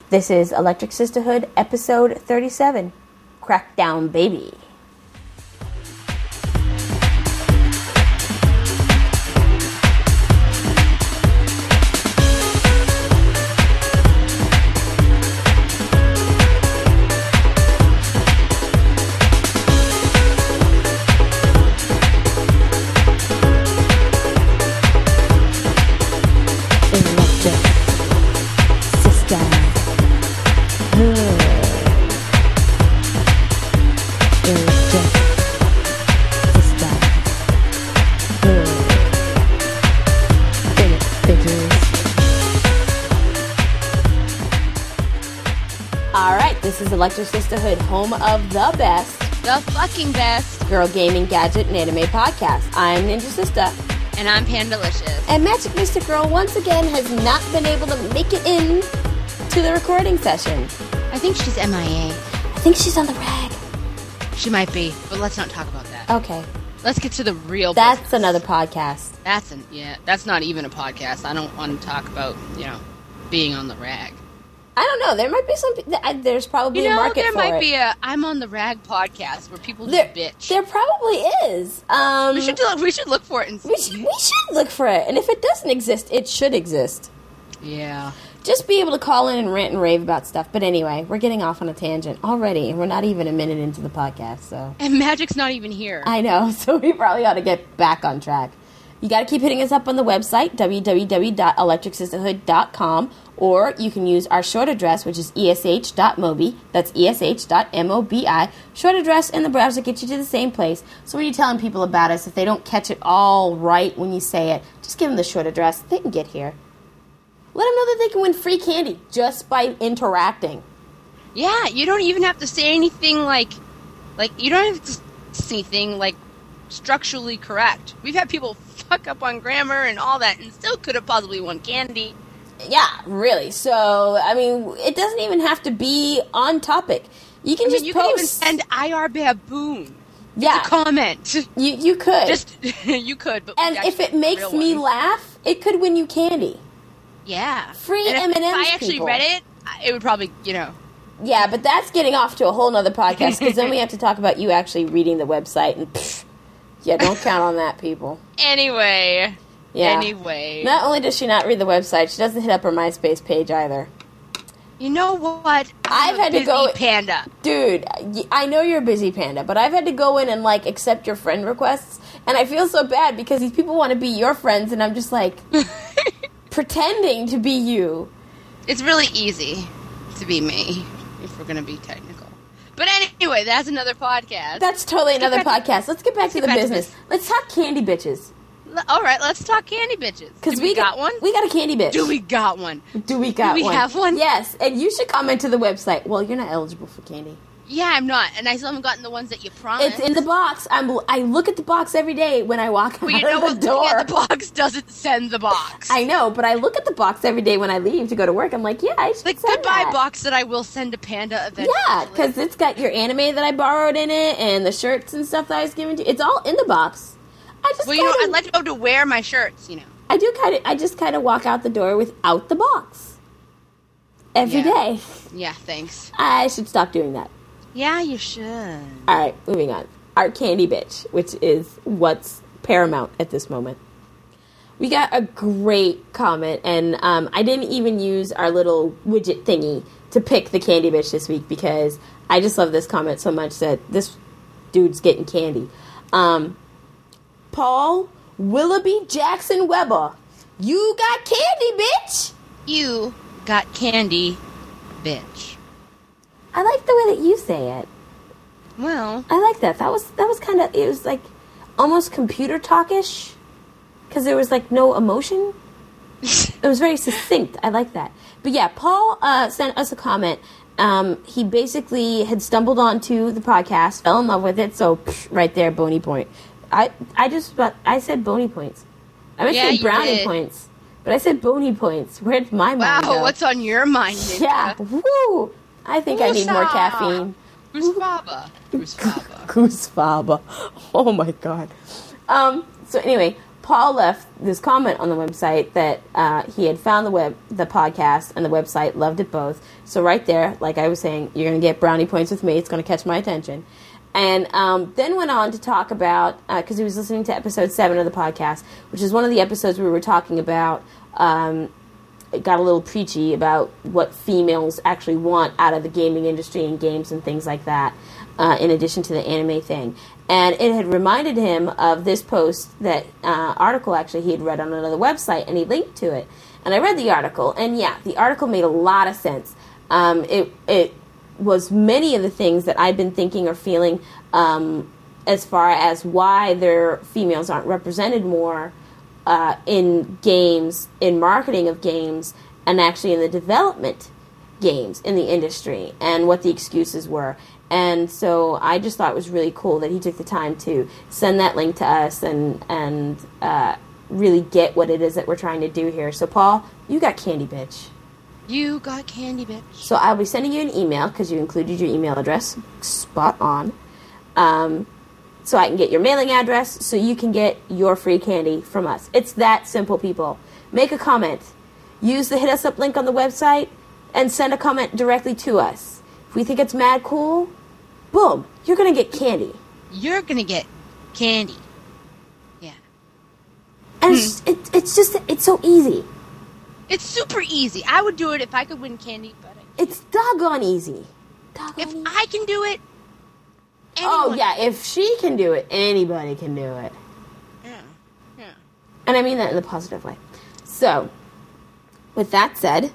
This is Electric Sisterhood, episode 37, Crackdown Baby. This is Electric Sisterhood, home of the best, the fucking best, girl gaming, gadget, and anime podcast. I'm Ninja Sister. And I'm Pandalicious. And Magic Mystic Girl once again has not been able to make it in to the recording session. I think she's MIA. I think she's on the rag. She might be, but let's not talk about that. Okay. Let's get to the real That's business. Another podcast. That's not even a podcast. I don't want to talk about, being on the rag. I don't know. There might be there's probably a market for it. There might be a I'm on the rag podcast where people just bitch. There probably is. We should look for it and see. We should look for it. And if it doesn't exist, it should exist. Yeah. Just be able to call in and rant and rave about stuff. But anyway, we're getting off on a tangent already, and we're not even a minute into the podcast. So. And Magic's not even here. I know, so we probably ought to get back on track. You got to keep hitting us up on the website, www.electricsisterhood.com, or you can use our short address, which is esh.mobi. That's esh.mobi. Short address in the browser gets you to the same place. So when you're telling people about us, if they don't catch it all right when you say it, just give them the short address. They can get here. Let them know that they can win free candy just by interacting. Yeah, you don't even have to say anything like you don't have to say anything like structurally correct. We've had people fuck up on grammar and all that and still could have possibly won candy. Yeah, really. So, I mean, it doesn't even have to be on topic. You can just you post. Can even send IR Baboon. Yeah. A comment. You could. You could. But and if it makes me laugh, it could win you candy. Yeah. Free and M&Ms, if I actually read it, it would probably, Yeah, but that's getting off to a whole nother podcast, because then we have to talk about you actually reading the website, and yeah, don't count on that, people. Anyway. Not only does she not read the website, she doesn't hit up her MySpace page either. You know what? I've had to go, panda. Dude, I know you're a busy panda, but I've had to go in and accept your friend requests, and I feel so bad because these people want to be your friends, and I'm just pretending to be you. It's really easy to be me, if we're going to be technical. But anyway, that's another podcast. That's totally another podcast. Let's get back to the business. Let's talk candy bitches. All right, let's talk candy bitches. Because we got one? We got a candy bitch. Do we got one? Do we have one? Yes, and you should comment to the website. Well, you're not eligible for candy. Yeah, I'm not, and I still haven't gotten the ones that you promised. It's in the box. I look at the box every day when I walk out of the door. Looking at the box doesn't send the box. I know, but I look at the box every day when I leave to go to work. I'm like, yeah, I should send goodbye that. Box that I will send to Panda eventually. Yeah, because it's got your anime that I borrowed in it, and the shirts and stuff that I was giving to you. It's all in the box. I let you go to wear my shirts, I just kind of walk out the door without the box every day. Yeah, thanks. I should stop doing that. Yeah, you should. All right, moving on. Our candy bitch, which is what's paramount at this moment. We got a great comment, and I didn't even use our little widget thingy to pick the candy bitch this week because I just love this comment so much that this dude's getting candy. Paul Willoughby Jackson Weber, you got candy, bitch! You got candy, bitch. I like the way that you say it. Well, I like that. That was kind of, it was almost computer talkish, because there was no emotion. It was very succinct. I like that. But yeah, Paul sent us a comment. He basically had stumbled onto the podcast, fell in love with it. So right there, bony point. I said bony points. I meant to say brownie points, but I said bony points. Where'd my mind go? Wow, what's on your mind, Ninja? Yeah, woo! I think I need more caffeine. Goosefaba. Goosefaba. Oh my god. So anyway, Paul left this comment on the website that he had found the podcast and the website, loved it both. So right there, like I was saying, you're going to get brownie points with me. It's going to catch my attention. And then went on to talk about, because he was listening to episode 7 of the podcast, which is one of the episodes we were talking about, it got a little preachy about what females actually want out of the gaming industry and games and things like that, in addition to the anime thing. And it had reminded him of this post, that article actually he had read on another website, and he linked to it. And I read the article, and yeah, the article made a lot of sense. It was many of the things that I'd been thinking or feeling as far as why their females aren't represented more in games, in marketing of games, and actually in the development games in the industry, and what the excuses were. And so I just thought it was really cool that he took the time to send that link to us and really get what it is that we're trying to do here. So, Paul, you got candy, bitch. You got candy, bitch. So I'll be sending you an email, because you included your email address. Spot on. So I can get your mailing address so you can get your free candy from us. It's that simple, people. Make a comment. Use the Hit Us Up link on the website and send a comment directly to us. If we think it's mad cool, boom, you're going to get candy. You're going to get candy. Yeah. And it's so easy. It's super easy. I would do it if I could win candy, but it's doggone easy. If I can do it, oh, yeah, if she can do it, anybody can do it. Yeah. And I mean that in a positive way. So, with that said,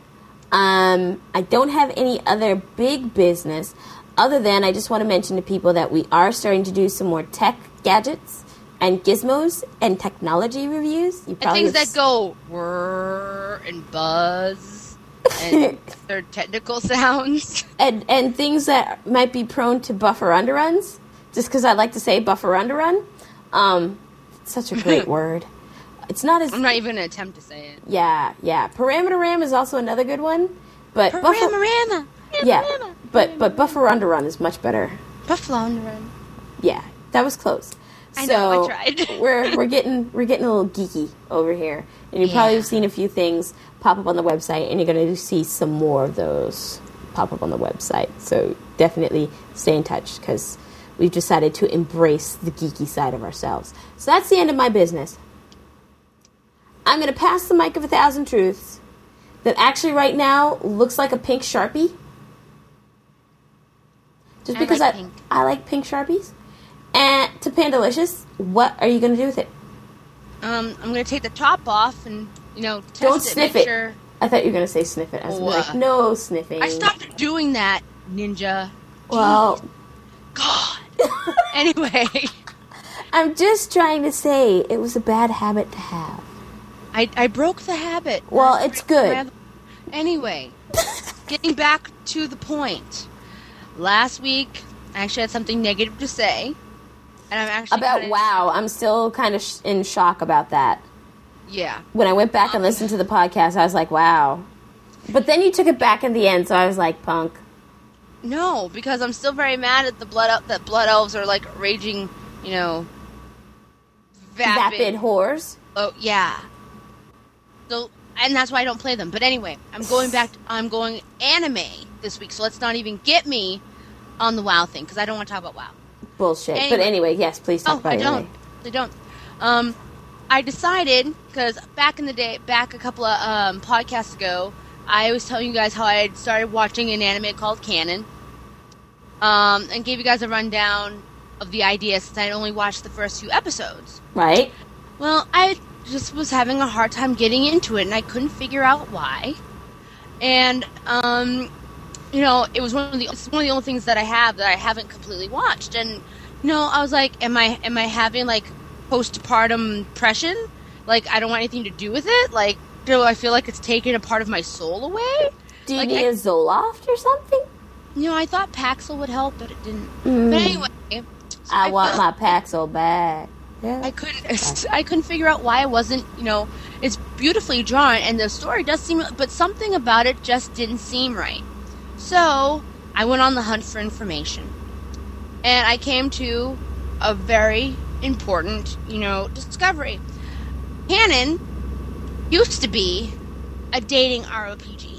I don't have any other big business other than I just want to mention to people that we are starting to do some more tech gadgets and gizmos and technology reviews. And things that go whir and buzz and their technical sounds. And things that might be prone to buffer underruns, just because I like to say buffer underrun. It's such a great word. It's not as... I'm not even going to attempt to say it. Yeah. Parameter RAM is also another good one. But Parameter but buffer underrun is much better. Buffalo underrun. Yeah, that was close. I know, I tried. we're getting a little geeky over here. And you probably have seen a few things pop up on the website, and you're going to see some more of those pop up on the website. So definitely stay in touch, because we've decided to embrace the geeky side of ourselves. So that's the end of my business. I'm going to pass the mic of 1,000 truths that actually right now looks like a pink Sharpie. Just because I like pink Sharpies. And to Pandalicious, what are you going to do with it? I'm going to take the top off and, test Don't it. Sniff it. Sure. I thought you were going to say sniff it. I was like, no sniffing. I stopped doing that, Ninja. Well. God. Anyway. I'm just trying to say it was a bad habit to have. I broke the habit. Well, it's good. Anyway, getting back to the point. Last week, I actually had something negative to say. And I'm actually about WoW. I'm still kind of in shock about that. Yeah. When I went back and listened to the podcast, I was like, wow. But then you took it back in the end, so I was like, punk. No, because I'm still very mad at the blood elves are like raging, vapid whores. Oh, yeah. So, and that's why I don't play them. But anyway, I'm going anime this week, so let's not even get me on the WoW thing, because I don't want to talk about WoW. Bullshit. Anyway. But anyway, yes, please talk about it. I don't. I decided, because back in the day, a couple of podcasts ago, I was telling you guys how I had started watching an anime called Canon, and gave you guys a rundown of the idea since I'd only watched the first few episodes. Right. Well, I just was having a hard time getting into it, and I couldn't figure out why. And, it was one of the only things that I have that I haven't completely watched. And, I was like, am I having, like, postpartum depression? Like, I don't want anything to do with it? Like, do I feel like it's taking a part of my soul away? Do you need a Zoloft or something? I thought Paxil would help, but it didn't. But anyway. So I want my Paxil back. Yeah. I couldn't figure out why it wasn't, it's beautifully drawn, and the story does seem, but something about it just didn't seem right. So, I went on the hunt for information. And I came to a very important, discovery. canon used to be a dating RPG.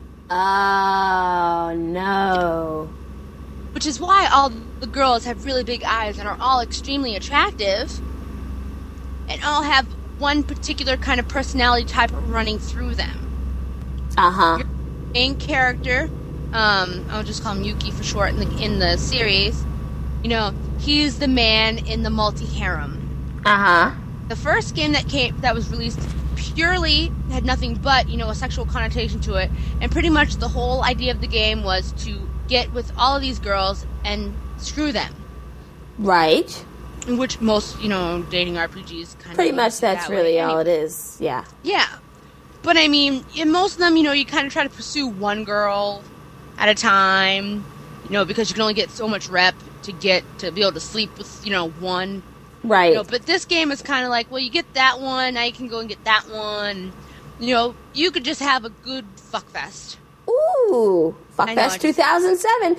Oh, no. Which is why all the girls have really big eyes and are all extremely attractive and all have one particular kind of personality type running through them. Uh-huh. Your main character, I'll just call him Yuki for short in the series, he's the man in the multi-harem. Uh-huh. The first game that was released purely had nothing but, a sexual connotation to it, and pretty much the whole idea of the game was to get with all of these girls and screw them. Right. Which most, dating RPGs kind of... Pretty much that's really all anyway. it is, yeah. Yeah. But, I mean, in most of them, you kind of try to pursue one girl at a time, because you can only get so much rep to be able to sleep with, one. Right. But this game is kind of like, well, you get that one, now you can go and get that one. You could just have a good fuckfest. Ooh, Fuckfest 2007,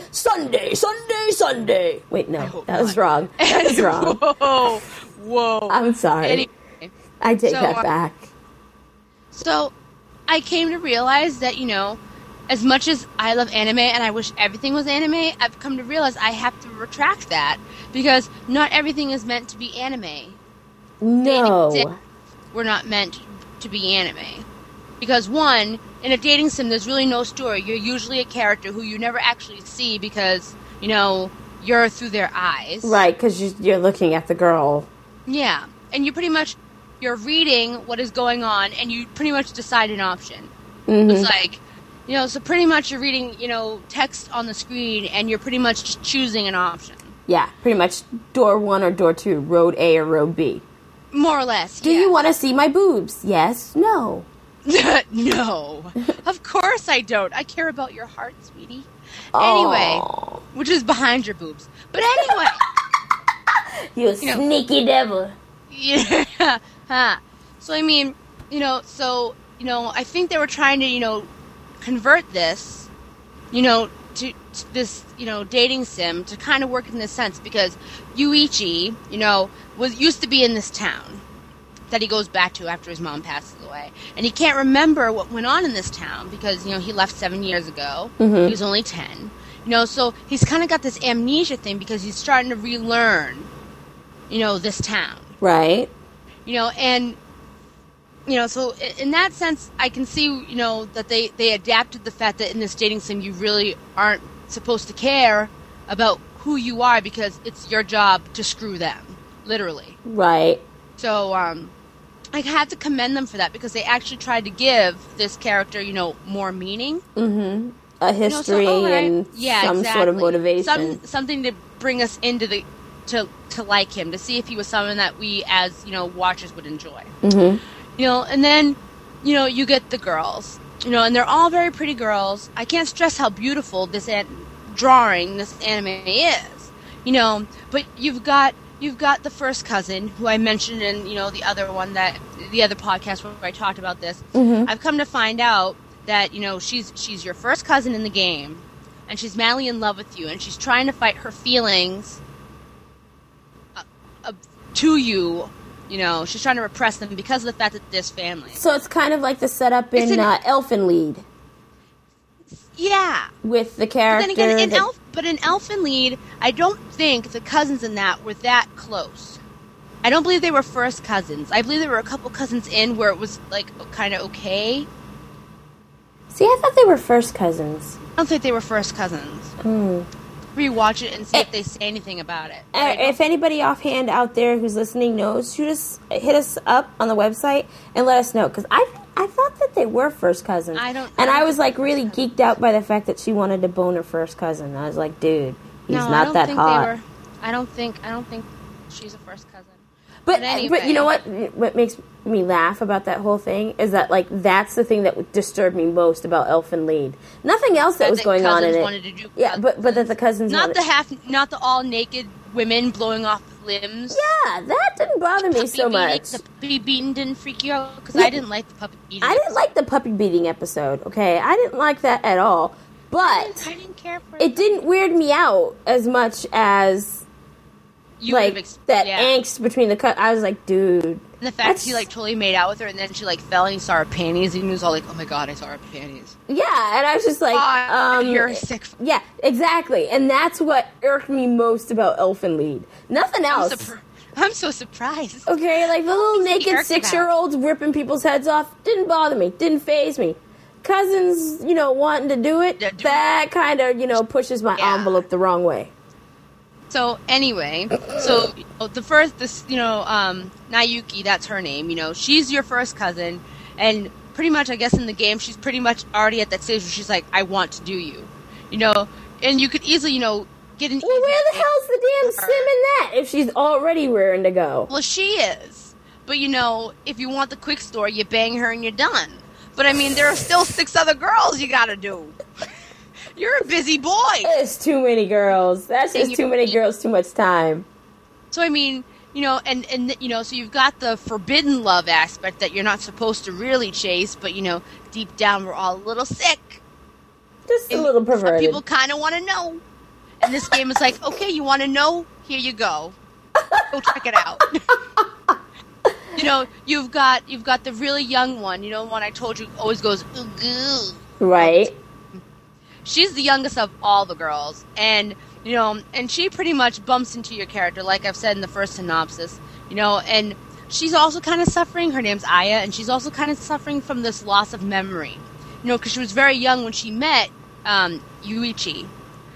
Sunday. Wait, no, that was wrong. That was wrong. Whoa. I'm sorry. Anyway, I take that back. So, I came to realize that, as much as I love anime and I wish everything was anime, I've come to realize I have to retract that because not everything is meant to be anime. No. We're not meant to be anime. Because one, in a dating sim, there's really no story. You're usually a character who you never actually see because, you're through their eyes. Right, because you're looking at the girl. Yeah. And you're reading what is going on and you pretty much decide an option. Mm-hmm. It's like... so pretty much you're reading, text on the screen, and you're pretty much just choosing an option. Yeah, pretty much door 1 or door 2, road A or road B. More or less, Do you want to see my boobs? Yes, no. No. Of course I don't. I care about your heart, sweetie. Anyway, which is behind your boobs. But anyway. You sneaky devil. Yeah. So, I mean, I think they were trying to, convert this, to this, dating sim to kind of work in this sense because Yuichi, used to be in this town that he goes back to after his mom passes away. And he can't remember what went on in this town because, he left 7 years ago. Mm-hmm. He was only 10. So he's kind of got this amnesia thing because he's starting to relearn, this town. Right. And... so in that sense, I can see, that they adapted the fact that in this dating sim, you really aren't supposed to care about who you are because it's your job to screw them, literally. Right. So, I had to commend them for that because they actually tried to give this character, more meaning. Mm-hmm. A history and some sort of motivation. Something to bring us into to like him, to see if he was someone that we as, watchers would enjoy. Mm-hmm. And then, you get the girls, and they're all very pretty girls. I can't stress how beautiful this anime is, but you've got the first cousin who I mentioned in, the other podcast where I talked about this. Mm-hmm. I've come to find out that, she's your first cousin in the game, and she's madly in love with you, and she's trying to fight her feelings to you. She's trying to repress them because of the fact that this family. So it's kind of like the setup in Elfen Lied. Yeah. With the character. But then again, in Elfen Lied, I don't think the cousins in that were that close. I don't believe they were first cousins. I believe there were a couple cousins in where it was, kind of okay. See, I thought they were first cousins. I don't think they were first cousins. Rewatch it and see if they say anything about it. If anybody offhand out there who's listening knows, hit us up on the website and let us know. Because I thought that they were first cousins. I was really geeked out by the fact that she wanted to bone her first cousin. I was like, dude, he's not that hot. I don't think she's a first cousin. But you know what makes me laugh about that whole thing is that that's the thing that disturbed me most about Elfen Lied. Nothing else that was going on in it. Wanted to do but that the cousins not the all naked women blowing off limbs. Yeah, that didn't bother me so much. The puppy beating didn't freak you out because I didn't like the puppy beating. I didn't like the puppy beating episode. Okay, I didn't like that at all. But I didn't care for it. Didn't weird me out as much as You like would've that angst between I was like, dude. And the fact he like totally made out with her, and then she like fell and he saw her panties, and he was all like, "Oh my god, I saw her panties." Yeah, and I was just like, you're a sick. Yeah, exactly, and that's what irked me most about Elfen Lied. Nothing else. I'm so surprised. Okay, like the little naked 6-year-olds ripping people's heads off didn't bother me, didn't faze me. Cousins, wanting to do it, that kind of, pushes my envelope the wrong way. So anyway, Nayuki, that's her name, she's your first cousin, and pretty much, I guess in the game, she's pretty much already at that stage where she's like, I want to do you, and you could easily, get an Well, where the hell's the damn sim in that if she's already raring to go? Well, she is, but if you want the quick story, you bang her and you're done. But I mean, there are still 6 other girls you gotta do. You're a busy boy. There's too many girls. That's just too many girls, too much time. So I mean, so you've got the forbidden love aspect that you're not supposed to really chase, but deep down we're all a little sick. Just a little perverted. Some people kind of want to know. And this game is like, okay, you want to know? Here you go. Go check it out. You've got the really young one. One I told you always goes, ooh. Right. She's the youngest of all the girls, and and she pretty much bumps into your character, like I've said in the first synopsis, and she's also kind of suffering. Her name's Aya, and she's also kind of suffering from this loss of memory, because she was very young when she met Yuichi,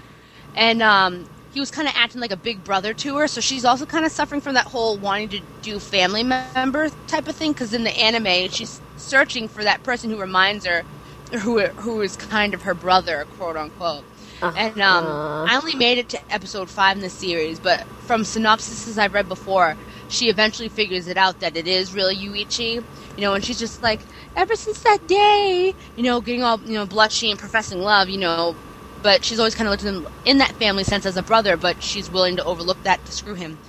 and he was kind of acting like a big brother to her, so she's also kind of suffering from that whole wanting to do family member type of thing, because in the anime, she's searching for that person who reminds her who is kind of her brother, quote unquote. And I only made it to episode 5 in the series, but from synopsises I've read before, she eventually figures it out that it is really Yuichi, and she's just like, ever since that day, getting all, blushy and professing love, but she's always kind of looked at him in that family sense as a brother, but she's willing to overlook that to screw him.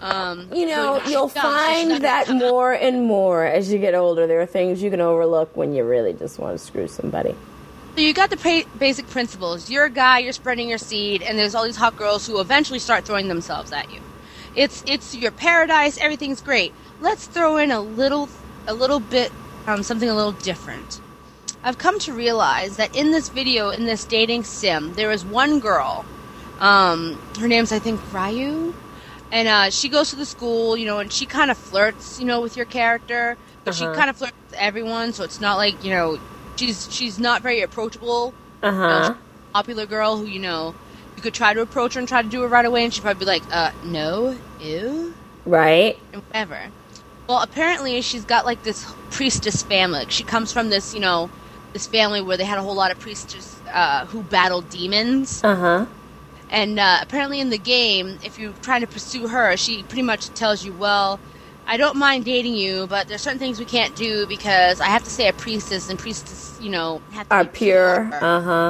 You'll find that more and more as you get older. There are things you can overlook when you really just want to screw somebody. So you got the basic principles. You're a guy, you're spreading your seed, and there's all these hot girls who eventually start throwing themselves at you. It's your paradise, everything's great. Let's throw in a little bit, something a little different. I've come to realize that in this video, in this dating sim, there is one girl, her name's, I think, Ryu, and she goes to the school, and she kind of flirts, with your character, but she kind of flirts with everyone, so it's not like, she's not very approachable. She's a popular girl who, you could try to approach her and try to do it right away, and she'd probably be like, no, ew. Right. And whatever. Well, apparently she's got, like, this priestess family. She comes from this, this family where they had a whole lot of priestess who battled demons. And apparently in the game, if you're trying to pursue her, she pretty much tells you, well, I don't mind dating you, but there's certain things we can't do because I have to say a priestess, and priestess, have to are be pure.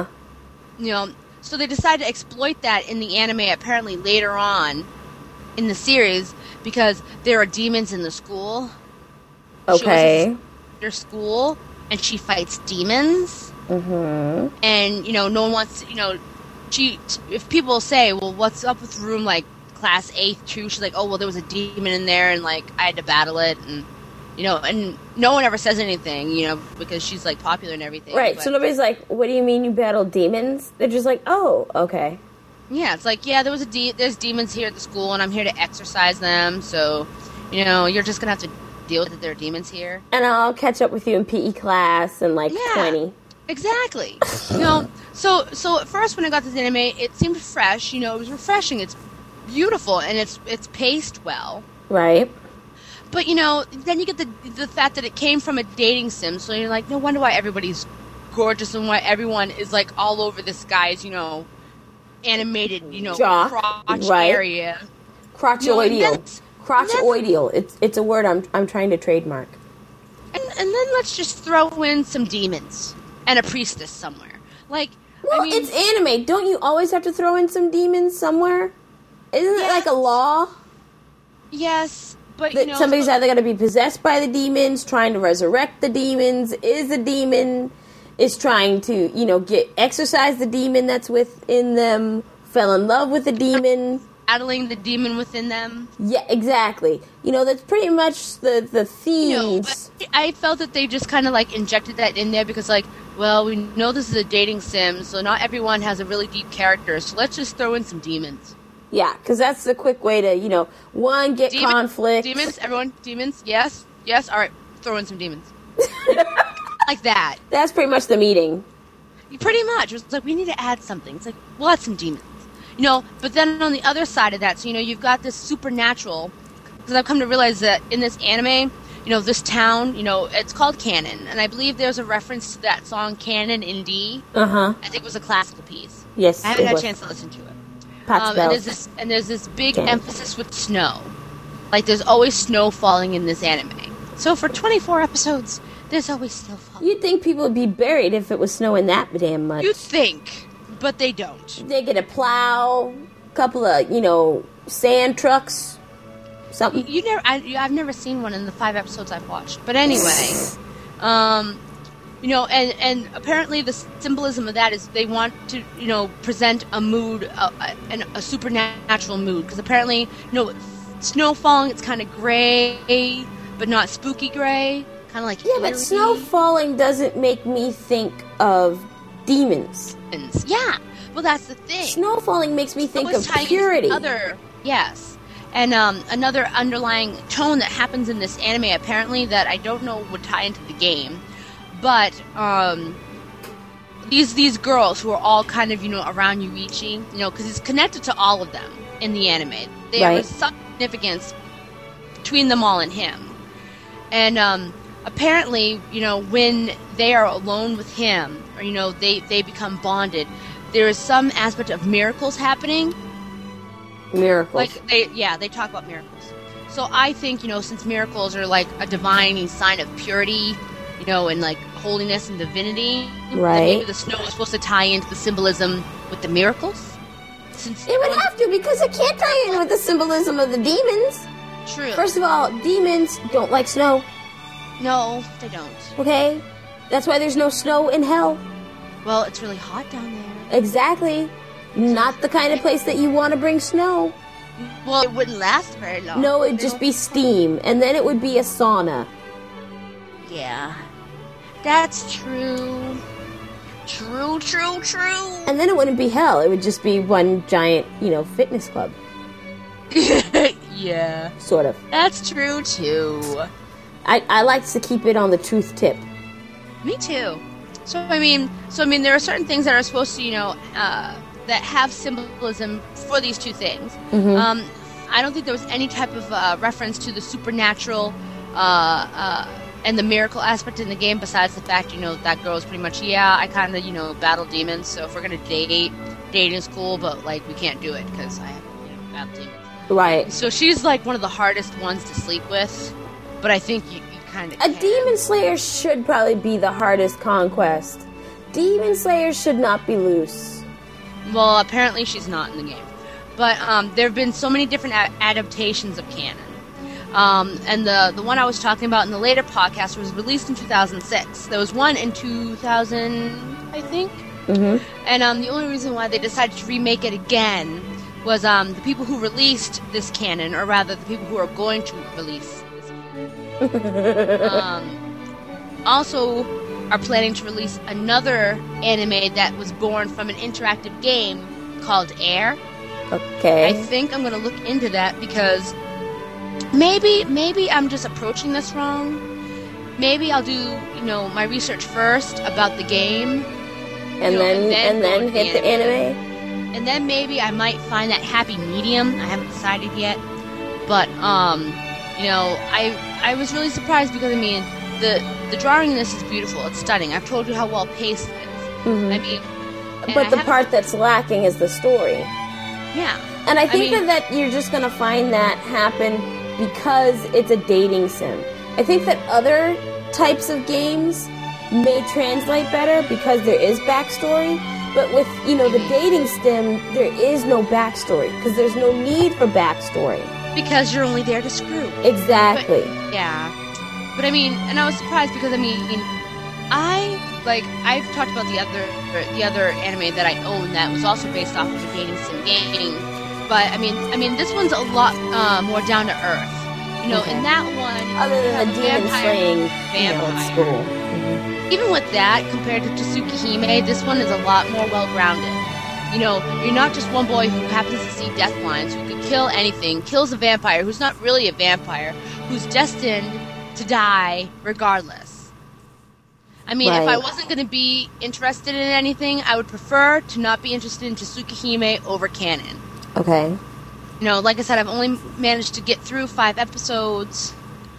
So they decided to exploit that in the anime apparently later on in the series because there are demons in the school. Okay. Their school, and she fights demons. And, no one wants to, if people say, well, what's up with room, like, class 8-2, she's like, oh, well, there was a demon in there, and, like, I had to battle it, and, and no one ever says anything, because she's, like, popular and everything. Right, but, so nobody's like, what do you mean you battled demons? They're just like, oh, okay. Yeah, it's like, yeah, there's demons here at the school, and I'm here to exorcise them, so, you're just gonna have to deal with it, there are demons here. And I'll catch up with you in PE class in, like, 20. Exactly. So at first when I got this anime, it seemed fresh. It was refreshing. It's beautiful and it's paced well. Right. But then you get the fact that it came from a dating sim, so you're like, no wonder why everybody's gorgeous and why everyone is like all over this guy's animated jaw, crotch right. area. Crotchoidal. Crotchoidal. It's a word I'm trying to trademark. And then let's just throw in some demons and a priestess somewhere. Like, well, it's anime. Don't you always have to throw in some demons somewhere? Isn't it like a law? Yes, but that somebody's either got to be possessed by the demons, trying to resurrect the demons, is the demon, is trying to, exorcise the demon that's within them, fell in love with the demon. battling the demon within them. Yeah, exactly. That's pretty much the themes. But I felt that they just kind of like injected that in there because like, well, we know this is a dating sim, so not everyone has a really deep character, so let's just throw in some demons. Yeah, because that's the quick way to, one, get conflict. Demons, everyone, demons, yes, all right, throw in some demons. Like that. That's pretty much the meeting. Pretty much. It's like, we need to add something. It's like, we'll add some demons. But then on the other side of that, so, you've got this supernatural, because I've come to realize that in this anime, this town, it's called Canon, and I believe there's a reference to that song, Canon in D. Uh-huh. I think it was a classical piece. Yes, I haven't had a chance to listen to it. And there's this big emphasis with snow. Like, there's always snow falling in this anime. So for 24 episodes, there's always snow falling. You'd think people would be buried if it was snowing that damn much. You'd think, but they don't. They get a plow, a couple of, sand trucks, something. I've never seen one in the 5 episodes I've watched. But anyway, and apparently the symbolism of that is they want to, present a mood, a supernatural mood. Because apparently, snow falling, it's kind of gray, but not spooky gray. Kind of like yeah, but snow falling doesn't make me think of demons. Yeah, well, that's the thing. Snow falling makes me think of purity. Yes. And another underlying tone that happens in this anime, apparently, that I don't know would tie into the game. But these girls who are all kind of, around Yuichi, because it's connected to all of them in the anime. There is some significance between them all and him. And apparently, when they are alone with him, or, they become bonded, there is some aspect of miracles happening. Miracles. Like, they talk about miracles. So I think, since miracles are like a divine sign of purity, and like holiness and divinity, right? Maybe the snow is supposed to tie into the symbolism with the miracles. Since it would have to, because it can't tie in with the symbolism of the demons. True. First of all, demons don't like snow. No, they don't. Okay? That's why there's no snow in hell. Well, it's really hot down there. Exactly. Not the kind of place that you want to bring snow. Well, it wouldn't last very long. No, it'd just be steam, and then it would be a sauna. Yeah. That's true. True. And then it wouldn't be hell. It would just be one giant, fitness club. Yeah. Sort of. That's true, too. I like to keep it on the truth tip. Me too. So I mean, there are certain things that are supposed to, that have symbolism for these two things. Mm-hmm. I don't think there was any type of reference to the supernatural and the miracle aspect in the game, besides the fact, that girl is pretty much, I kind of, battle demons, so if we're going to dating is cool, but, like, we can't do it because I have, battle demons. Right. So she's, like, one of the hardest ones to sleep with, but I think you kind of A demon slayer should probably be the hardest conquest. Demon slayers should not be loose. Well, apparently she's not in the game. But there have been so many different adaptations of canon. And the one I was talking about in the later podcast was released in 2006. There was one in 2000, I think. Mm-hmm. And the only reason why they decided to remake it again was the people who released this canon, or rather the people who are going to release this canon, also are planning to release another anime that was born from an interactive game called Air. Okay. I think I'm going to look into that because maybe I'm just approaching this wrong. Maybe I'll do, my research first about the game. And then hit the anime. And then maybe I might find that happy medium. I haven't decided yet. But, I was really surprised because, the drawing in this is beautiful. It's stunning. I've told you how well paced it is. Mm-hmm. But the part that's lacking is the story. Yeah. And I think that you're just going to find that happen because it's a dating sim. I think that other types of games may translate better because there is backstory. But with, the dating sim, there is no backstory because there's no need for backstory. Because you're only there to screw. Exactly. But, yeah. But and I was surprised because I've talked about the other anime that I own that was also based off of a dating sim game But I mean, this one's a lot more down to earth. You know, in that one, other than the demon slaying vampire. school. Even with that, compared to Tsukihime, this one is a lot more well-grounded. You know, you're not just one boy who happens to see death lines, who could kill anything, kills a vampire, who's not really a vampire, who's destined to die regardless. I mean, if I wasn't going to be interested in anything, I would prefer to not be interested in Tsukihime over canon. Okay. You know, like I said, I've only managed to get through 5 episodes.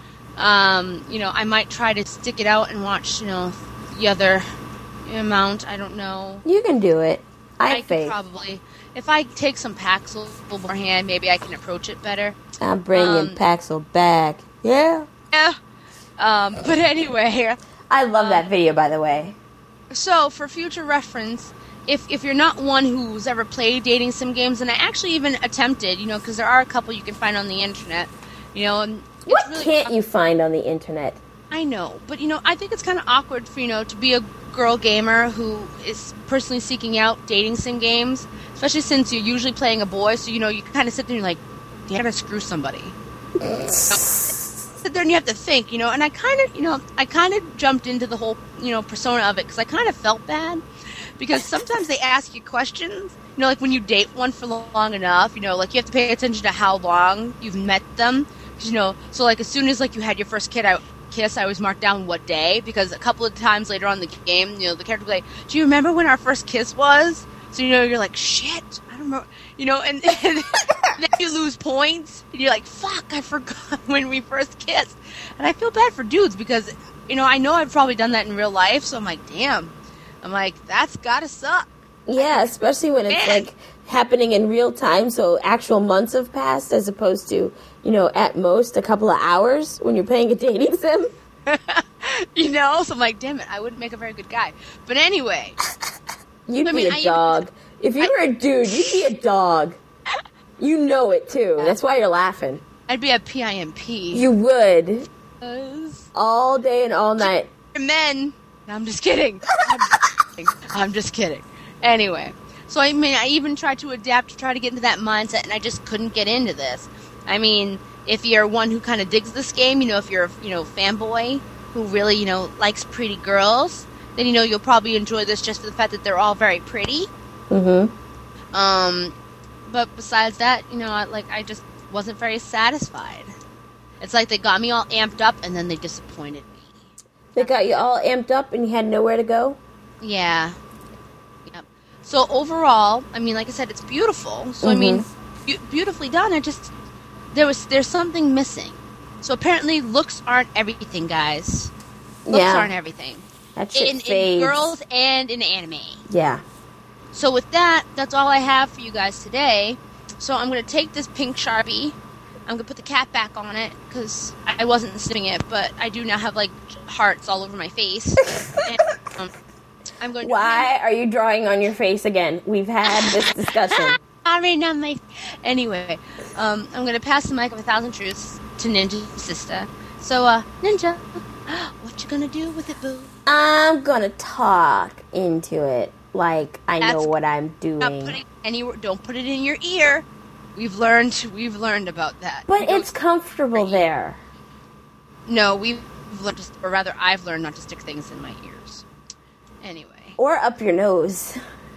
You know, I might try to stick it out and watch, you know, the other amount. I don't know. You can do it. I have faith. Could probably. If I take some Paxil beforehand, maybe I can approach it better. I'm bringing Paxil back. Yeah. Yeah. But anyway. I love that video, by the way. So, for future reference, if you're not one who's ever played dating sim games, and I actually even attempted, you know, because there are a couple you can find on the internet, you know. And what really can't you find on the internet? I know, but, you know, I think it's kind of awkward for, you know, to be a girl gamer who is personally seeking out dating sim games, especially since you're usually playing a boy, so, you know, you kind of sit there and you're like, you gotta screw somebody. Sit there and you have to think, you know, and I kind of jumped into the whole, you know, persona of it, because I kind of felt bad, because sometimes they ask you questions, you know, like when you date one for long enough, you know, like you have to pay attention to how long you've met them, you know, so like as soon as like you had your first kiss, I always marked down what day, because a couple of times later on in the game, you know, the character would be like, do you remember when our first kiss was? So, you know, you're like, shit, I don't remember, you know, and then you lose points, and you're like, fuck, I forgot when we first kissed. And I feel bad for dudes, because, you know I've probably done that in real life, so I'm like, damn. I'm like, that's gotta suck. Yeah, especially when it's, like, happening in real time, so actual months have passed, as opposed to, you know, at most a couple of hours when you're playing a dating sim. You know, so I'm like, damn it, I wouldn't make a very good guy. But anyway. You'd be a dog. If you were a dude, you'd be a dog. You know it, too. That's why you're laughing. I'd be a PIMP. You would. All day and all night. Men. No, I'm just kidding. I'm just kidding. Anyway. So, I mean, I even tried to adapt to try to get into that mindset, and I just couldn't get into this. I mean, if you're one who kind of digs this game, you know, if you're a, you know, fanboy who really, you know, likes pretty girls, then, you know, you'll probably enjoy this just for the fact that they're all very pretty. Mm-hmm. But besides that, you know, I just wasn't very satisfied. It's like they got me all amped up, and then they disappointed me. They got you all amped up, and you had nowhere to go? Yeah. Yep. So overall, I mean, like I said, it's beautiful. So, I mean, beautifully done. There's something missing. So apparently looks aren't everything, guys. Looks aren't everything. That shit in girls and in anime. Yeah. So with that, that's all I have for you guys today. So I'm going to take this pink Sharpie. I'm going to put the cap back on it, because I wasn't snipping it, but I do now have, like, hearts all over my face. And, I'm going to... Why are you drawing on your face again? We've had this discussion. Anyway, I'm going to pass the mic of 1,000 Truths to Ninja Sister. So, Ninja, what you going to do with it, boo? I'm going to talk into it like I know what I'm doing. Don't put it in your ear. We've learned about that. But it's comfortable there. No, we've learned, or rather, I've learned not to stick things in my ears. Anyway. Or up your nose.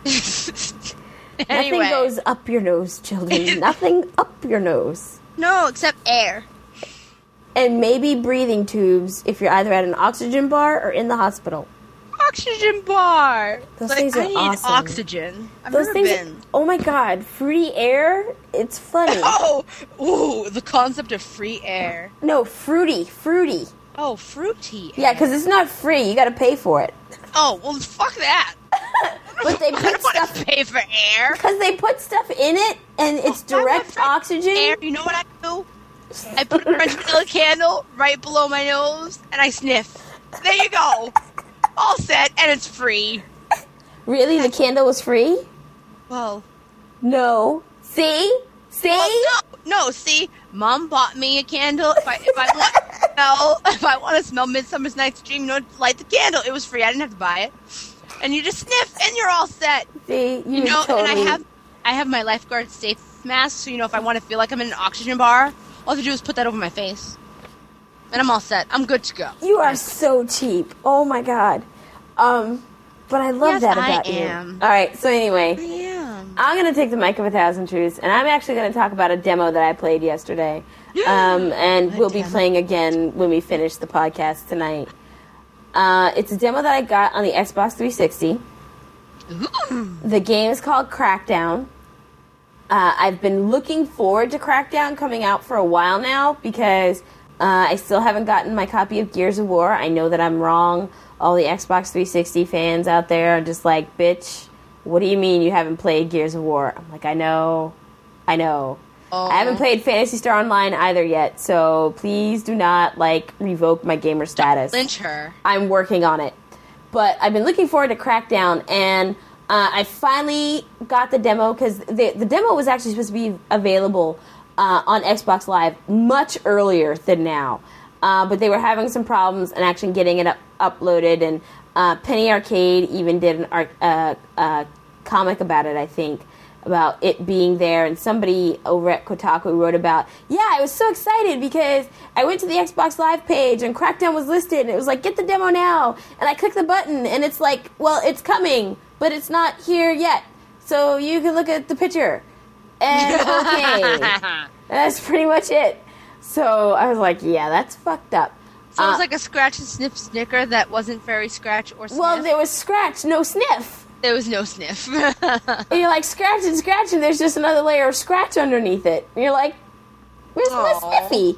Anyway. Nothing goes up your nose, children. Nothing up your nose. No, except air. And maybe breathing tubes if you're either at an oxygen bar or in the hospital. Oxygen bar! Those things are awesome. I need oxygen. I've never been. Oh my god, free air? It's funny. Oh! Ooh, the concept of free air. No, fruity. Oh, fruity air. Yeah, because it's not free. You gotta pay for it. Oh, well, fuck that. But they put stuff... to pay for air. Because they put stuff in it, and it's direct oxygen. Air. You know what I do? I put a French vanilla candle right below my nose, and I sniff. There you go. All set, and it's free. Really? The candle was free? Well... No. See? Well, no, see? Mom bought me a candle. If I want to smell Midsummer's Night's Dream, light the candle. It was free. I didn't have to buy it. And you just sniff, and you're all set. See? You know, totally... and I I have my lifeguard safe mask, so if I want to feel like I'm in an oxygen bar, all I have to do is put that over my face. And I'm all set. I'm good to go. You are so cheap. Oh my god. But I love that about you. All right, so anyway. I am. I'm going to take the mic of 1,000 truths, and I'm actually going to talk about a demo that I played yesterday. And we'll be playing again when we finish the podcast tonight. It's a demo that I got on the Xbox 360. Ooh. The game is called Crackdown. I've been looking forward to Crackdown coming out for a while now because I still haven't gotten my copy of Gears of War. I know that I'm wrong. All the Xbox 360 fans out there are just like, bitch, what do you mean you haven't played Gears of War? I'm like, I know. I haven't played Phantasy Star Online either yet, so please do not, revoke my gamer status. Lynch her. I'm working on it. But I've been looking forward to Crackdown, and I finally got the demo, because the demo was actually supposed to be available on Xbox Live much earlier than now. But they were having some problems and actually getting it uploaded, and Penny Arcade even did a comic about it, I think, about it being there, and somebody over at Kotaku wrote about, I was so excited because I went to the Xbox Live page and Crackdown was listed, and it was like, get the demo now, and I clicked the button, and it's like, well, it's coming, but it's not here yet, so you can look at the picture, and okay. That's pretty much it. So I was like, that's fucked up. So it was like a scratch and sniff snicker that wasn't very scratch or sniff? Well, there was scratch, no sniff. There was no sniff. And you're like, scratch, and there's just another layer of scratch underneath it. And you're like, where's my sniffy?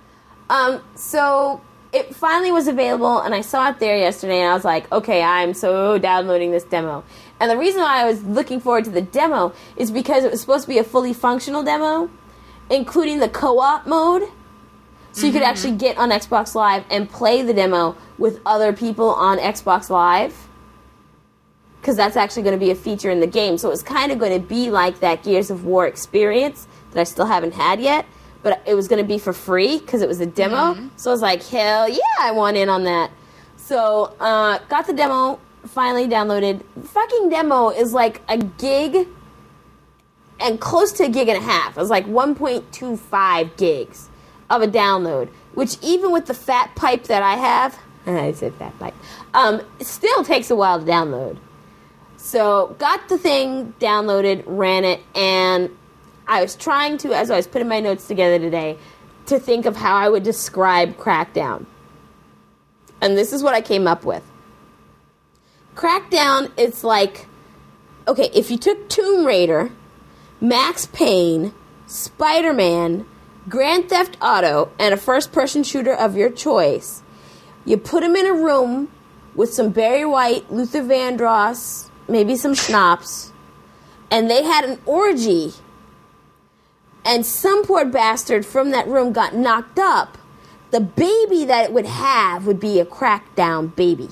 So it finally was available, and I saw it there yesterday, and I was like, okay, I'm so downloading this demo. And the reason why I was looking forward to the demo is because it was supposed to be a fully functional demo, including the co-op mode. So you could actually get on Xbox Live and play the demo with other people on Xbox Live. Because that's actually going to be a feature in the game. So it's kind of going to be like that Gears of War experience that I still haven't had yet. But it was going to be for free because it was a demo. So I was like, hell yeah, I want in on that. So got the demo, finally downloaded. The fucking demo is like a gig and close to a gig and a half. It was like 1.25 gigs of a download, which even with the fat pipe that I have, I said fat pipe, it still takes a while to download. So got the thing downloaded, ran it, and I was trying to, as I was putting my notes together today, to think of how I would describe Crackdown. And this is what I came up with. Crackdown, it's like, okay, if you took Tomb Raider, Max Payne, Spider-Man, Grand Theft Auto, and a first-person shooter of your choice, you put them in a room with some Barry White, Luther Vandross, maybe some schnapps, and they had an orgy, and some poor bastard from that room got knocked up, the baby that it would have would be a Crackdown baby.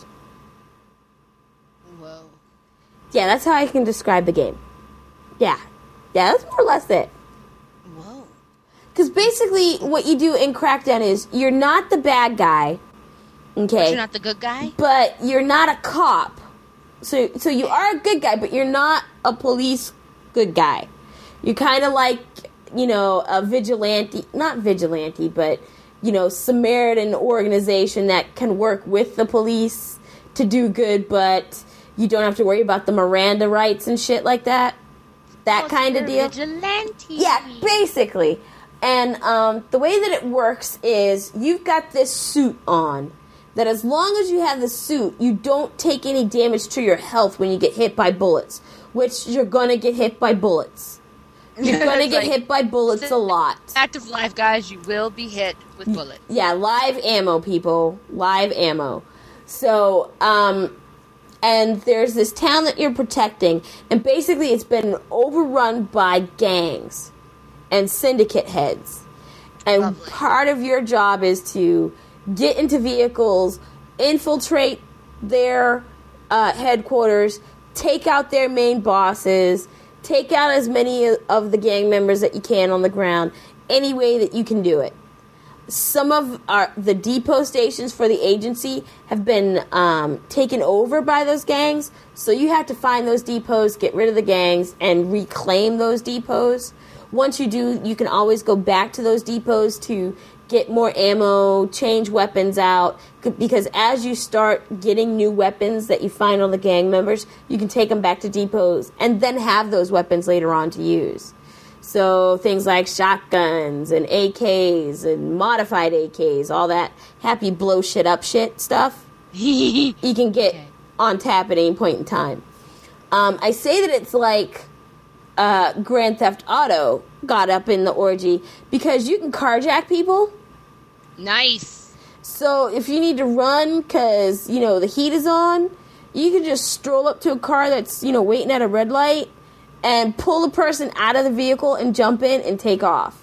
Whoa. Yeah, that's how I can describe the game. Yeah, that's more or less it. Whoa. Because basically what you do in Crackdown is you're not the bad guy, okay? But you're not the good guy? But you're not a cop. So you are a good guy, but you're not a police good guy. You're kind of like, a vigilante, not vigilante, but, Samaritan organization that can work with the police to do good, but you don't have to worry about the Miranda rights and shit like that. That kind of deal. Vigilante. Yeah, basically. And the way that it works is you've got this suit on that as long as you have the suit, you don't take any damage to your health when you get hit by bullets, which you're going to get hit by bullets. You're going to get hit by bullets a lot. Fact of life, guys, you will be hit with bullets. Yeah, live ammo, people. Live ammo. So, and there's this town that you're protecting, and basically it's been overrun by gangs and syndicate heads. And Lovely. Part of your job is to get into vehicles, infiltrate their headquarters, take out their main bosses, take out as many of the gang members that you can on the ground, any way that you can do it. some of the depot stations for the agency have been taken over by those gangs. So you have to find those depots, get rid of the gangs, and reclaim those depots. Once you do, you can always go back to those depots to get more ammo, change weapons out, because as you start getting new weapons that you find on the gang members, you can take them back to depots and then have those weapons later on to use. So things like shotguns and AKs and modified AKs, all that happy blow shit up shit stuff, you can get on tap at any point in time. I say that it's like Grand Theft Auto got up in the orgy because you can carjack people. Nice. So if you need to run because, the heat is on, you can just stroll up to a car that's, waiting at a red light and pull the person out of the vehicle and jump in and take off.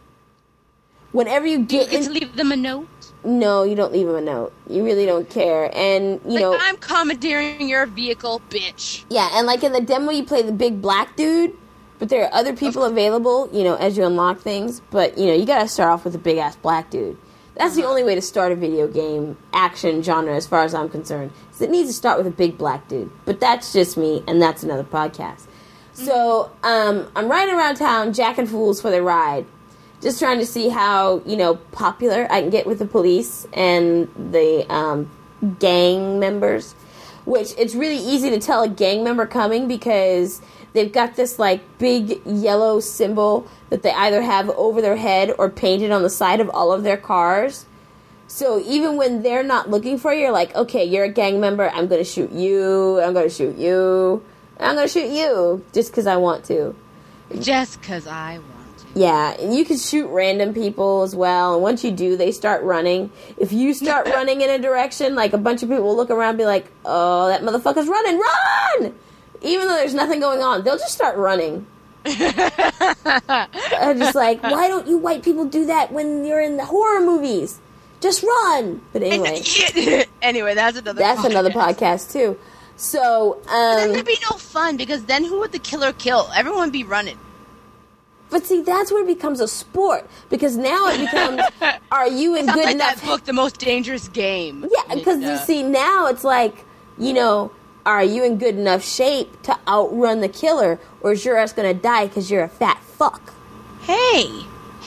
Whenever you get to leave them a note? No, you don't leave them a note. You really don't care. And, I'm commandeering your vehicle, bitch. Yeah, and like in the demo, you play the big black dude, but there are other people available, as you unlock things. But, you gotta start off with a big-ass black dude. That's the only way to start a video game action genre, as far as I'm concerned. Is it needs to start with a big black dude. But that's just me, and that's another podcast. So, I'm riding around town, jacking fools for the ride. Just trying to see how, popular I can get with the police and the gang members. Which, it's really easy to tell a gang member coming because they've got this, big yellow symbol that they either have over their head or painted on the side of all of their cars. So even when they're not looking for you, you're like, okay, you're a gang member, I'm going to shoot you, I'm going to shoot you, I'm going to shoot you, just because I want to. Just because I want to. Yeah, and you can shoot random people as well, and once you do, they start running. If you start running in a direction, a bunch of people will look around and be like, oh, that motherfucker's running, run! Even though there's nothing going on, they'll just start running. I'm just like, why don't you white people do that when you're in the horror movies? Just run! But anyway. Anyway, that's another podcast, too. So, then there'd be no fun, because then who would the killer kill? Everyone would be running. But see, that's where it becomes a sport. Because now it becomes, are you in good enough... that book, The Most Dangerous Game. Yeah, because you see, now it's like, are you in good enough shape to outrun the killer? Or is your ass going to die because you're a fat fuck? Hey.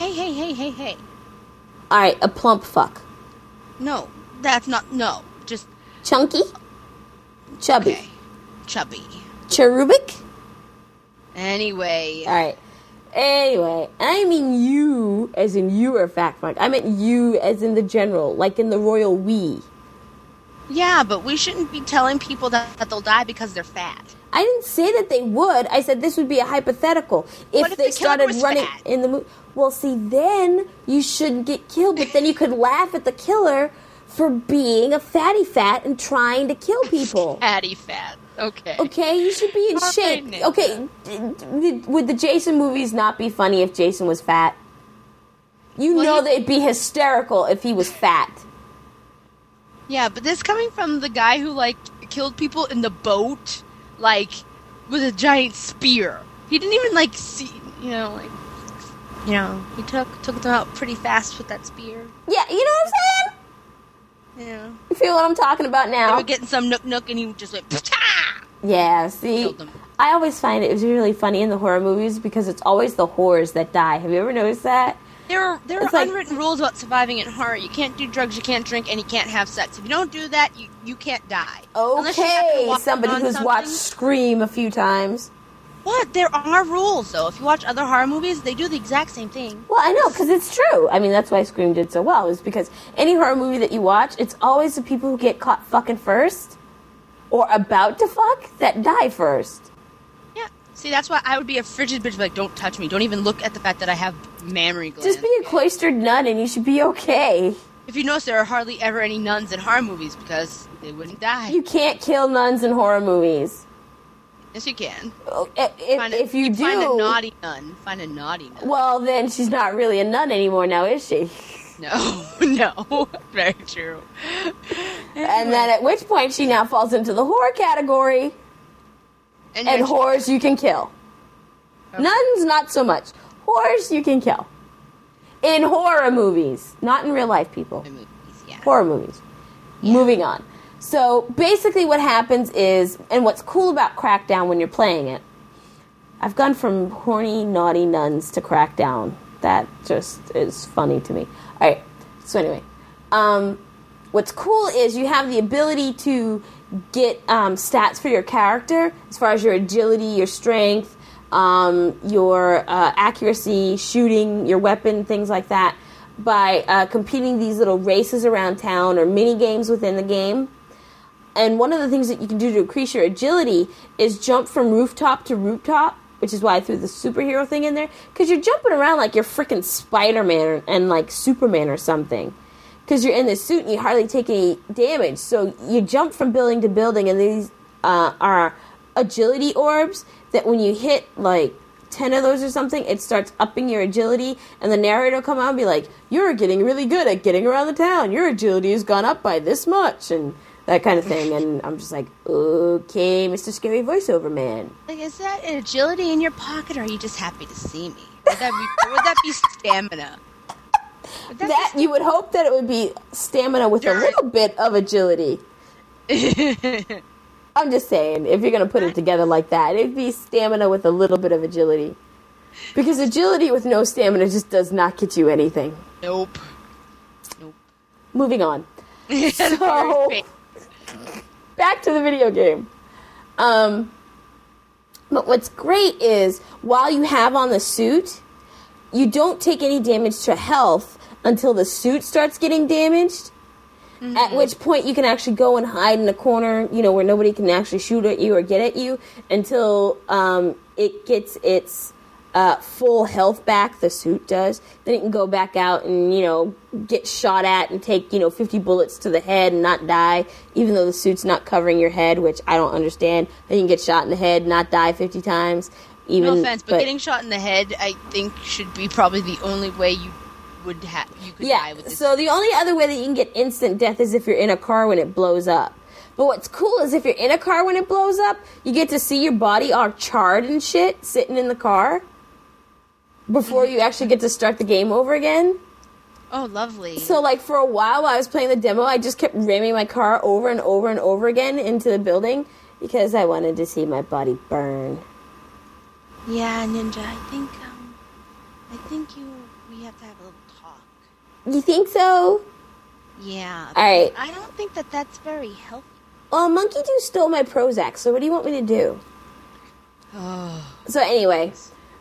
All right, a plump fuck. No, that's not... No, just... Chunky? Chubby. Okay. Chubby. Cherubic? Anyway. All right. Anyway, I mean you as in you are a fat fuck. I meant you as in the general, like in the royal we. Yeah, but we shouldn't be telling people that they'll die because they're fat. I didn't say that they would. I said this would be a hypothetical. If they started running fat? in the movie. Well, see, then you shouldn't get killed, but then you could laugh at the killer for being a fatty fat and trying to kill people. Fatty fat. Okay. Okay, you should be in shape. Nick. Okay, would the Jason movies not be funny if Jason was fat? You know they'd be hysterical if he was fat. Yeah, but this coming from the guy who, killed people in the boat, with a giant spear. He didn't even, see, he took them out pretty fast with that spear. Yeah, you know what I'm saying? Yeah. You feel what I'm talking about now? They were getting some nook, and he just went, pah! Yeah, see? Killed them. I always find it was really funny in the horror movies because it's always the whores that die. Have you ever noticed that? There are unwritten rules about surviving in horror. You can't do drugs, you can't drink, and you can't have sex. If you don't do that, you can't die. Okay, somebody who's watched Scream a few times. What? There are rules, though. If you watch other horror movies, they do the exact same thing. Well, I know, because it's true. I mean, that's why Scream did so well, is because any horror movie that you watch, it's always the people who get caught fucking first, or about to fuck, that die first. Yeah. See, that's why I would be a frigid bitch, don't touch me. Don't even look at the fact that I have mammary glands. Just be a cloistered nun and you should be okay. If you notice, there are hardly ever any nuns in horror movies because they wouldn't die. You can't kill nuns in horror movies. Yes, you can. If you do... Find a naughty nun. Find a naughty nun. Well, then she's not really a nun anymore now, is she? No. Very true. And then at which point she now falls into the horror category. And whores you can kill. Okay. Nuns, not so much. Whores you can kill. In horror movies. Not in real life, people. Movies, yeah. Horror movies. Yeah. Moving on. So basically what happens is, and what's cool about Crackdown when you're playing it, I've gone from horny, naughty nuns to Crackdown. That just is funny to me. All right. So anyway, what's cool is you have the ability to get stats for your character as far as your agility, your strength, your accuracy, shooting, your weapon, things like that, by competing these little races around town or mini games within the game. And one of the things that you can do to increase your agility is jump from rooftop to rooftop, which is why I threw the superhero thing in there, because you're jumping around like you're freaking Spider-Man and like Superman or something, because you're in this suit and you hardly take any damage. So you jump from building to building, and these are agility orbs that when you hit like 10 of those or something, it starts upping your agility, and the narrator will come out and be like, you're getting really good at getting around the town. Your agility has gone up by this much, and that kind of thing. And I'm just like, okay, Mr. Scary Voiceover Man. Like, is that an agility in your pocket, or are you just happy to see me? Would that be stamina? That you would hope that it would be stamina with a little bit of agility. I'm just saying, if you're going to put it together like that, it'd be stamina with a little bit of agility. Because agility with no stamina just does not get you anything. Nope. Moving on. So, back to the video game. But what's great is, while you have on the suit, you don't take any damage to health until the suit starts getting damaged. Mm-hmm. At which point you can actually go and hide in a corner, where nobody can actually shoot at you or get at you until it gets its full health back, the suit does. Then it can go back out and, get shot at and take, 50 bullets to the head and not die, even though the suit's not covering your head, which I don't understand. You can get shot in the head and not die 50 times. No offense, but getting shot in the head, I think, should be probably the only way you could die with this. So the only other way that you can get instant death is if you're in a car when it blows up. But what's cool is if you're in a car when it blows up, you get to see your body all charred and shit sitting in the car before you actually get to start the game over again. Oh, lovely. So, for a while I was playing the demo, I just kept ramming my car over and over and over again into the building because I wanted to see my body burn. Yeah, Ninja, I think we have to have a little talk. You think so? Yeah. All right. I don't think that's very healthy. Well, Monkey Do stole my Prozac, so what do you want me to do? Oh. So anyway,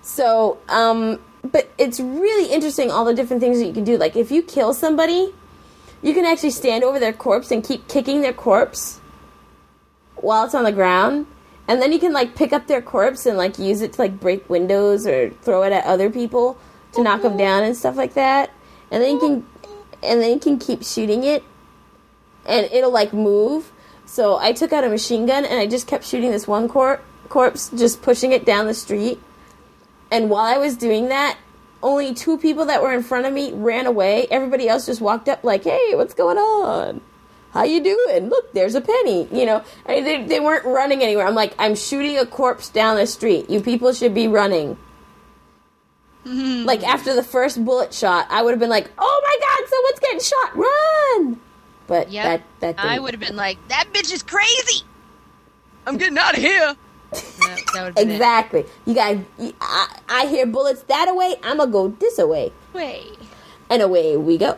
but it's really interesting all the different things that you can do. Like, if you kill somebody, you can actually stand over their corpse and keep kicking their corpse while it's on the ground. And then you can, pick up their corpse and, use it to, break windows or throw it at other people to knock them down and stuff like that. And then you can keep shooting it, and it'll, move. So I took out a machine gun, and I just kept shooting this one corpse, just pushing it down the street. And while I was doing that, only 2 people that were in front of me ran away. Everybody else just walked up like, hey, what's going on? How you doing? Look, there's a penny. They weren't running anywhere. I'm like, I'm shooting a corpse down the street. You people should be running. Mm-hmm. After the first bullet shot, I would have been like, oh my God, someone's getting shot. Run! But that didn't. I would have been like, that bitch is crazy. I'm getting out of here. That exactly. You guys, I hear bullets that away. I'm gonna go this away. And away we go.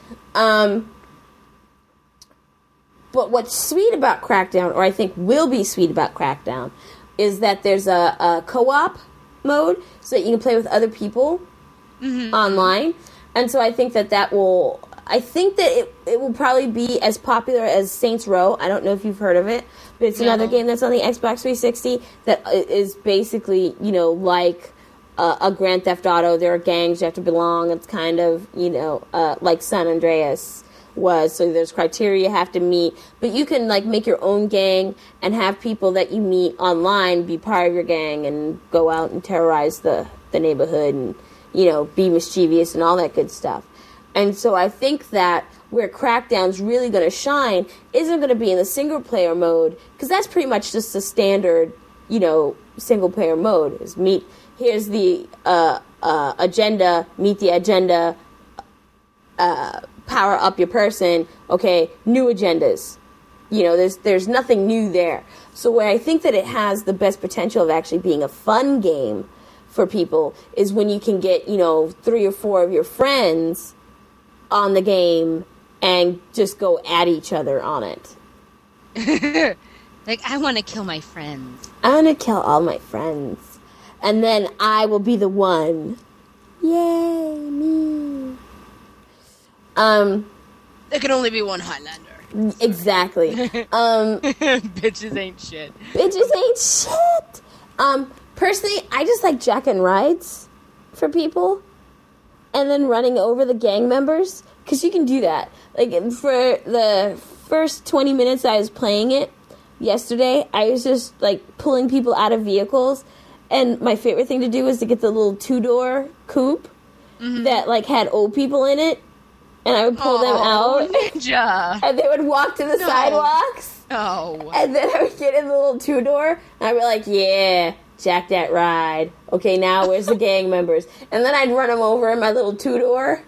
But what's sweet about Crackdown, or I think will be sweet about Crackdown, is that there's a co-op mode so that you can play with other people online. And so I think that will. I think that it will probably be as popular as Saints Row. I don't know if you've heard of it, but it's another game that's on the Xbox 360 that is basically, like a Grand Theft Auto. There are gangs you have to belong. It's kind of, like San Andreas was. So there's criteria you have to meet. But you can, make your own gang and have people that you meet online be part of your gang and go out and terrorize the neighborhood and, be mischievous and all that good stuff. And so I think that where Crackdown's really going to shine isn't going to be in the single-player mode, because that's pretty much just the standard, single-player mode. Here's the agenda, meet the agenda, power up your person, okay, new agendas. You know, there's nothing new there. So where I think that it has the best potential of actually being a fun game for people is when you can get, 3 or 4 of your friends on the game and just go at each other on it. Like, I want to kill my friends. I want to kill all my friends. And then I will be the one. Yay, me. There can only be one Highlander. Exactly. Bitches ain't shit. Bitches ain't shit. Personally, I just like jacking rides for people and then running over the gang members, because you can do that. Like, for the first 20 minutes I was playing it yesterday, I was just, like, pulling people out of vehicles, and my favorite thing to do was to get the little 2-door coupe that, like, had old people in it, and I would pull them out. Ninja. And they would walk to the sidewalks. Oh. And then I would get in the little 2-door, and I'd be like, yeah, jack that ride. Okay, now where's the gang members? And then I'd run them over in my little 2-door.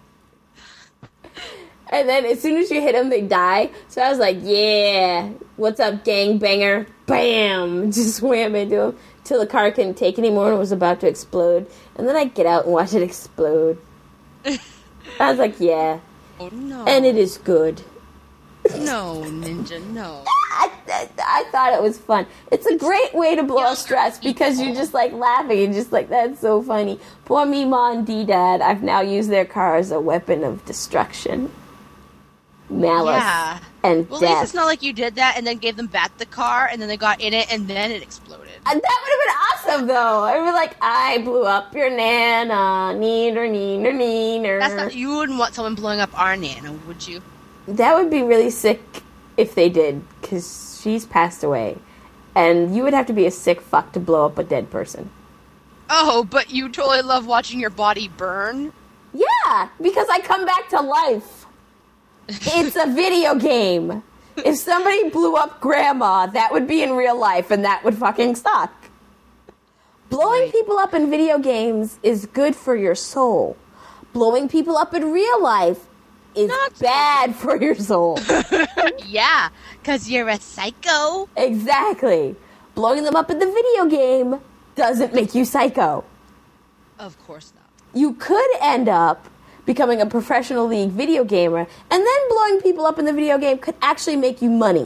And then as soon as you hit them, they die. So I was like, yeah, what's up, gang banger? Bam! Just wham into them till the car couldn't take anymore and was about to explode. And then I'd get out and watch it explode. I was like, yeah. Oh, no. And it is good. No, Ninja, no. I thought it was fun. It's a great way to blow off stress because you're just like laughing and just like, that's so funny. Poor Mima and D-Dad, I've now used their car as a weapon of destruction. Malice and well, death. at least it's not like you did that and then gave them back the car and then they got in it and then it exploded. And that would have been awesome, though. I would be like, I blew up your nana, neener, neener, neener. That's not, you wouldn't want someone blowing up our nana, would you? That would be really sick if they did, because she's passed away. And you would have to be a sick fuck to blow up a dead person. Oh, but you totally love watching your body burn? Yeah, because I come back to life. It's a video game. If somebody blew up Grandma, that would be in real life, and that would fucking suck. Blowing people up in video games is good for your soul. Blowing people up in real life is bad for your soul. Yeah, because you're a psycho. Exactly. Blowing them up in the video game doesn't make you psycho. Of course not. You could end up becoming a professional league video gamer, and then blowing people up in the video game could actually make you money.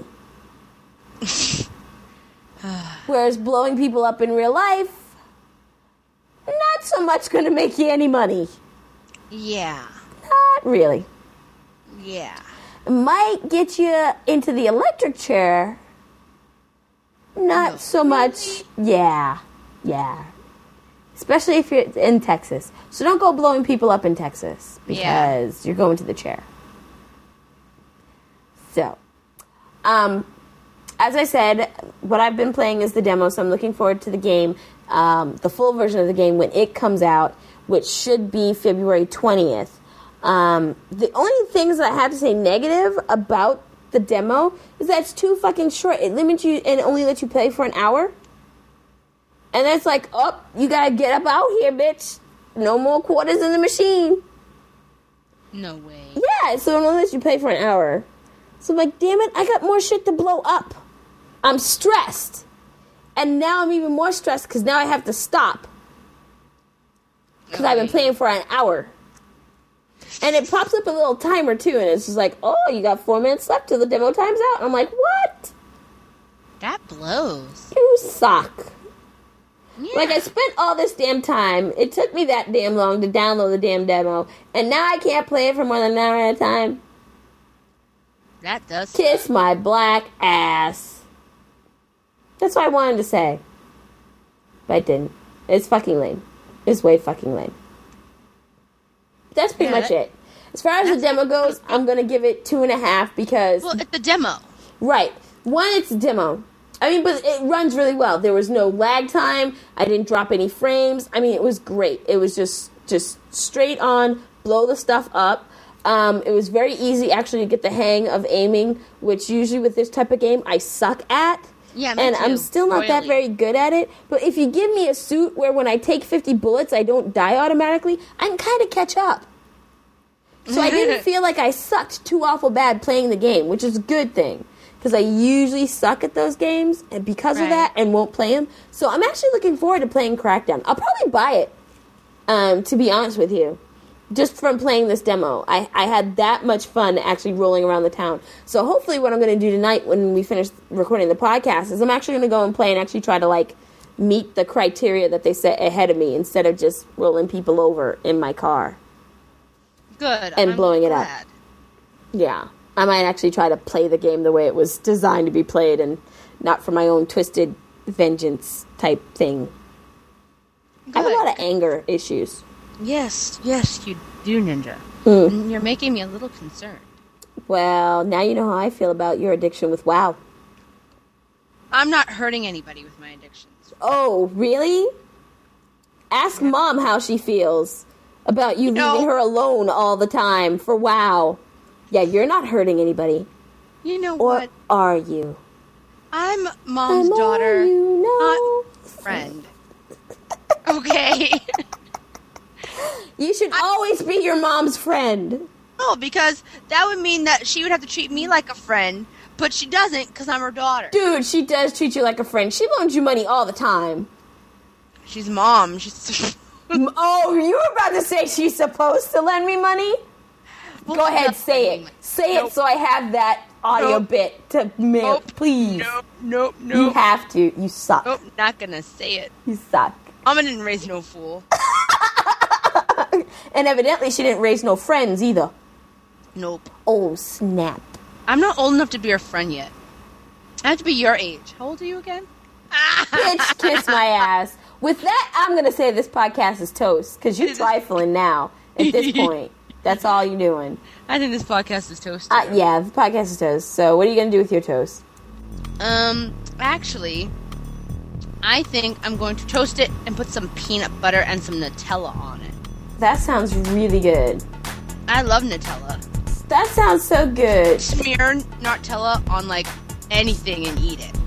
Whereas blowing people up in real life, not so much going to make you any money. Yeah. Not really. Yeah. It might get you into the electric chair. Not so much. Yeah. Especially if you're in Texas. So don't go blowing people up in Texas because you're going to the chair. So, as I said, what I've been playing is the demo, so I'm looking forward to the game, the full version of the game when it comes out, which should be February 20th. The only things that I have to say negative about the demo is that it's too fucking short. It limits you and only lets you play for an hour. And it's like, oh, you gotta get up out here, bitch. No more quarters in the machine. No way. Yeah, so it only lets you play for an hour. So I'm like, damn it, I got more shit to blow up. I'm stressed. And now I'm even more stressed because now I have to stop. Because I've been playing for an hour. And it pops up a little timer, too, and it's just like, oh, you got 4 minutes left till the demo time's out. I'm like, what? That blows. You suck. Yeah. Like, I spent all this damn time. It took me that damn long to download the damn demo. And now I can't play it for more than an hour at a time. That does Kiss suck. my black ass. That's what I wanted to say. But I didn't. It's fucking lame. It's way fucking lame. That's pretty much it. As far as the demo goes, I'm going to give it 2.5 because... Well, it's a demo. Right. One, it's a demo. I mean, but it runs really well. There was no lag time. I didn't drop any frames. I mean, it was great. It was just straight on, blow the stuff up. It was very easy, actually, to get the hang of aiming, which usually with this type of game, I suck at. Yeah, me and too. I'm still not that very good at it. But if you give me a suit where when I take 50 bullets, I don't die automatically, I can kind of catch up. So I didn't feel like I sucked too awful bad playing the game, which is a good thing. Because I usually suck at those games and because of that and won't play them. So I'm actually looking forward to playing Crackdown. I'll probably buy it, to be honest with you. Just from playing this demo. I had that much fun actually rolling around the town. So hopefully what I'm going to do tonight when we finish recording the podcast is I'm actually going to go and play and actually try to, like, meet the criteria that they set ahead of me instead of just rolling people over in my car. Good. And I'm blowing glad. it up. Yeah. I might actually try to play the game the way it was designed to be played and not for my own twisted vengeance type thing. Good. I have a lot of anger issues. Yes, you do, Ninja. And you're making me a little concerned. Well, now you know how I feel about your addiction with WoW. I'm not hurting anybody with my addictions. Oh, really? Ask Mom how she feels about you leaving her alone all the time for WoW. Yeah, you're not hurting anybody. You know Or what? are you? I'm Mom's daughter, not friend. Okay. You should always be your mom's friend. No, because that would mean that she would have to treat me like a friend, but she doesn't because I'm her daughter. Dude, she does treat you like a friend. She loans you money all the time. She's Mom. She's. Oh, you were about to say she's supposed to lend me money? Go ahead, say it. Say it so I have that audio bit to mail, please. Nope. You have to. You suck. Nope, not gonna say it. You suck. Mama didn't raise no fool. And evidently she didn't raise no friends either. Nope. Oh, snap. I'm not old enough to be your friend yet. I have to be your age. How old are you again? Bitch, kiss my ass. With that, I'm going to say this podcast is toast, because you're trifling now at this point. That's all you're doing. I think this podcast is toast. Yeah, the podcast is toast. So what are you going to do with your toast? Actually, I think I'm going to toast it and put some peanut butter and some Nutella on it. That sounds really good. I love Nutella. That sounds so good. Smear Nutella on, like, anything and eat it.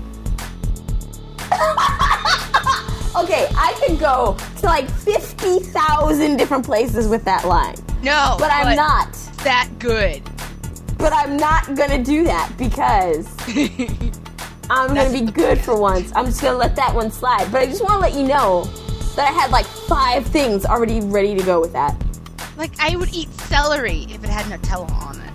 Okay, I could go to like 50,000 different places with that line. No. But I'm not. That good. But I'm not going to do that because I'm going to be good for once. I'm just going to let that one slide. But I just want to let you know that I had like 5 things already ready to go with that. Like, I would eat celery if it had Nutella on it.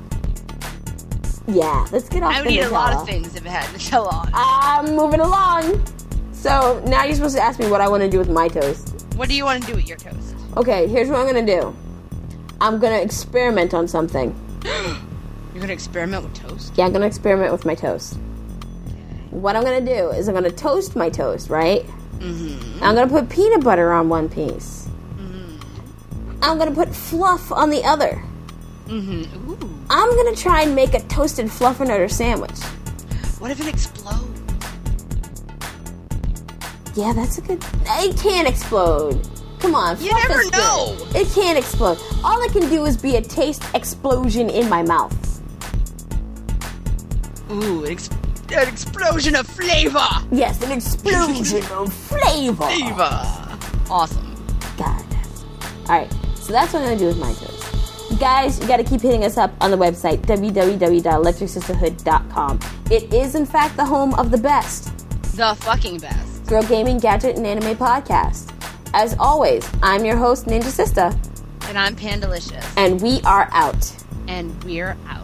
Yeah, let's get off the Nutella. I would eat a lot of things if it had Nutella on it. I'm moving along. So now you're supposed to ask me what I want to do with my toast. What do you want to do with your toast? Okay, here's what I'm going to do. I'm going to experiment on something. You're going to experiment with toast? Yeah, I'm going to experiment with my toast. What I'm going to do is I'm going to toast my toast, right? Mm-hmm. I'm going to put peanut butter on one piece. Mm-hmm. I'm going to put fluff on the other. Mm-hmm. Ooh. I'm going to try and make a toasted fluffernutter sandwich. What if it explodes? Yeah, that's a good... It can't explode. Come on. You never know. Good. It can't explode. All it can do is be a taste explosion in my mouth. Ooh, an explosion of flavor. Yes, an explosion of flavor. Awesome. God. Alright, so that's what I'm going to do with my toast. Guys, you got to keep hitting us up on the website, www.electricsisterhood.com. It is, in fact, the home of the best. The fucking best. Girl Gaming, Gadget, and Anime Podcast. As always, I'm your host, Ninja Sista. And I'm Pandalicious. And we are out. And we're out.